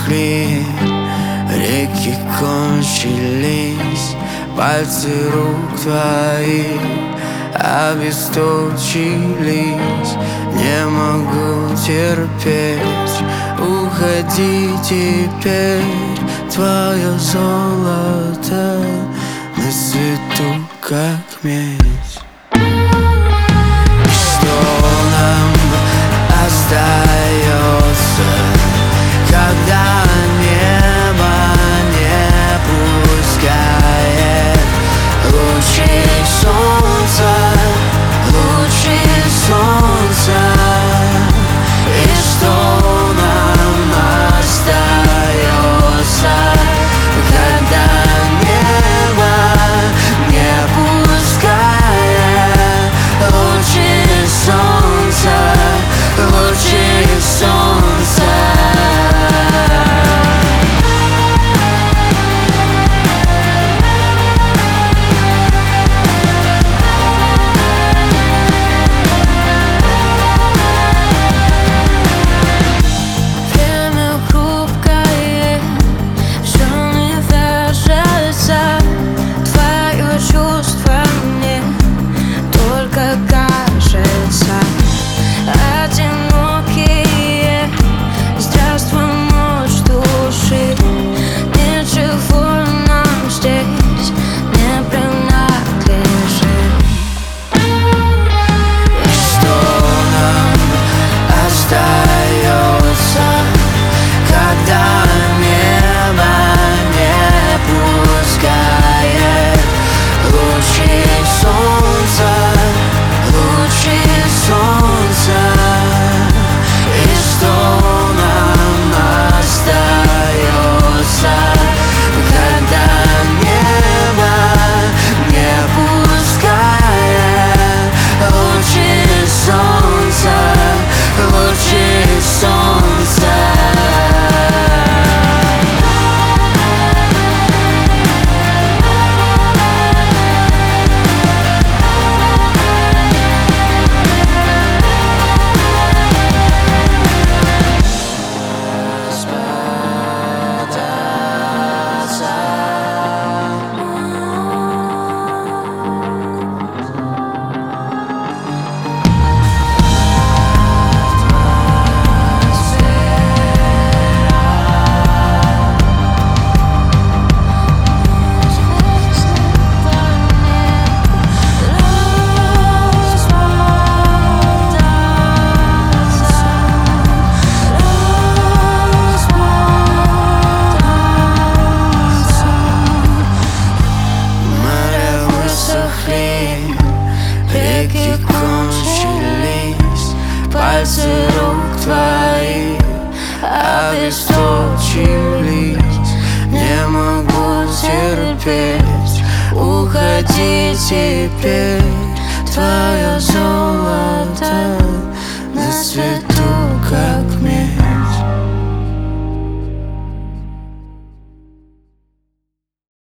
высохли, реки кончились, пальцы рук твоих обесточились. Не могу терпеть, уходи теперь, твое золото на свету как медь. Что нам остается, когда небо не пускает лучи солнца, лучи солнца? И что нам остается, когда небо не пускает лучи солнца, лучи солнца? Реки кончились, пальцы рук твоих обесточились. Не могу терпеть, уходи теперь, твое золото на свету как медь.